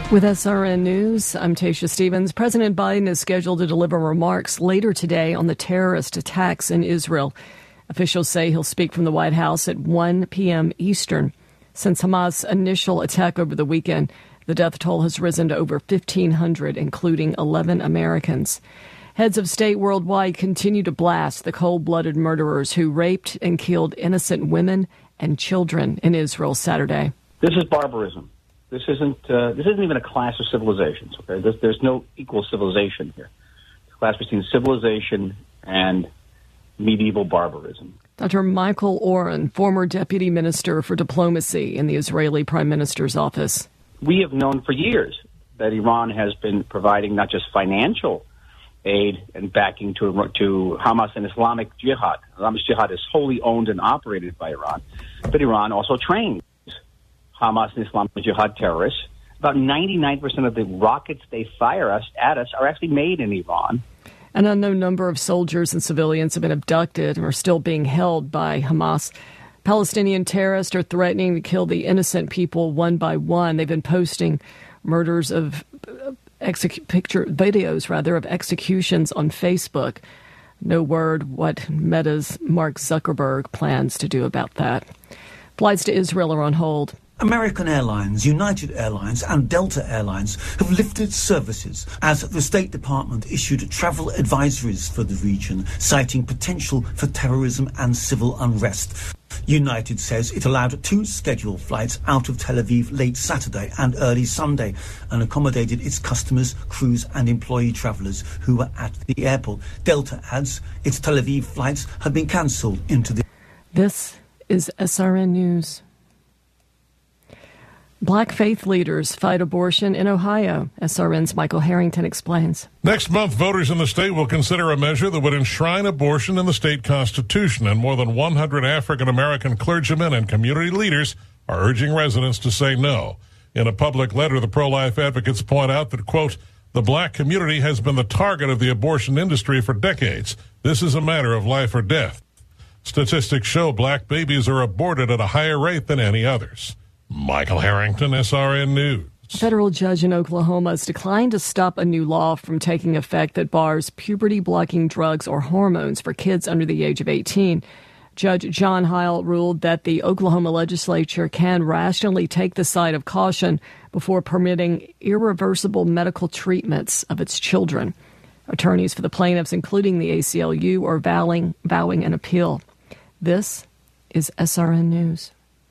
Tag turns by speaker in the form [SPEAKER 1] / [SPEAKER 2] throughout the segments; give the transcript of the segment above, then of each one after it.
[SPEAKER 1] With SRN News, I'm Tasha Stevens. President Biden is scheduled to deliver remarks later today on the terrorist attacks in Israel. Officials say he'll speak from the White House at 1 p.m. Eastern. Since Hamas' initial attack over the weekend, the death toll has risen to over 1,500, including 11 Americans. Heads of state worldwide continue to blast the cold-blooded murderers who raped and killed innocent women and children in Israel Saturday.
[SPEAKER 2] This is barbarism. This isn't even a class of civilizations. Okay, there's no equal civilization here. It's a class between civilization and medieval barbarism.
[SPEAKER 1] Dr. Michael Oren, former deputy minister for diplomacy in the Israeli prime minister's office.
[SPEAKER 2] We have known for years that Iran has been providing not just financial aid and backing to Hamas and Islamic Jihad. Islamic Jihad is wholly owned and operated by Iran, but Iran also trains Hamas and Islamic Jihad terrorists. About 99% of the rockets they fire at us are actually made in Iran.
[SPEAKER 1] An unknown number of soldiers and civilians have been abducted and are still being held by Hamas. Palestinian terrorists are threatening to kill the innocent people one by one. They've been posting murders of videos of executions on Facebook. No word what Meta's Mark Zuckerberg plans to do about that. Flights to Israel are on hold.
[SPEAKER 3] American Airlines, United Airlines and Delta Airlines have lifted services as the State Department issued travel advisories for the region, citing potential for terrorism and civil unrest. United says it allowed 2 scheduled flights out of Tel Aviv late Saturday and early Sunday and accommodated its customers, crews and employee travellers who were at the airport. Delta adds its Tel Aviv flights have been cancelled into the...
[SPEAKER 1] This is SRN News. Black faith leaders fight abortion in Ohio. SRN's Michael Harrington explains.
[SPEAKER 4] Next month, voters in the state will consider a measure that would enshrine abortion in the state constitution, and more than 100 African-American clergymen and community leaders are urging residents to say no. In a public letter, the pro-life advocates point out that, quote, the black community has been the target of the abortion industry for decades. This is a matter of life or death. Statistics show black babies are aborted at a higher rate than any others. Michael Harrington, SRN News.
[SPEAKER 1] A federal judge in Oklahoma has declined to stop a new law from taking effect that bars puberty-blocking drugs or hormones for kids under the age of 18. Judge John Heil ruled that the Oklahoma legislature can rationally take the side of caution before permitting irreversible medical treatments of its children. Attorneys for the plaintiffs, including the ACLU, are vowing an appeal. This is SRN News.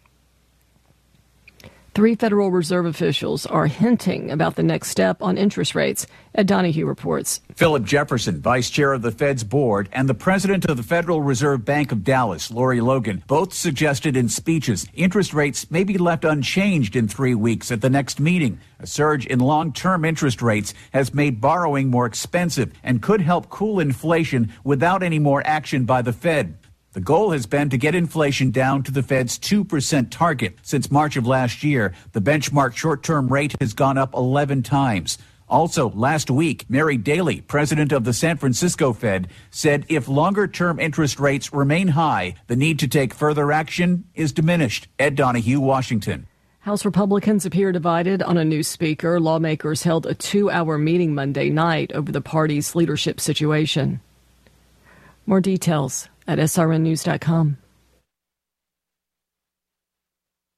[SPEAKER 1] 3 Federal Reserve officials are hinting about the next step on interest rates. Ed Donahue reports.
[SPEAKER 5] Philip Jefferson, vice chair of the Fed's board, and the president of the Federal Reserve Bank of Dallas, Lori Logan, both suggested in speeches interest rates may be left unchanged in 3 weeks at the next meeting. A surge in long-term interest rates has made borrowing more expensive and could help cool inflation without any more action by the Fed. The goal has been to get inflation down to the Fed's 2% target. Since March of last year, the benchmark short-term rate has gone up 11 times. Also, last week, Mary Daly, president of the San Francisco Fed, said if longer-term interest rates remain high, the need to take further action is diminished. Ed Donahue, Washington.
[SPEAKER 1] House Republicans appear divided on a new speaker. Lawmakers held a 2-hour meeting Monday night over the party's leadership situation. More details at srnnews.com.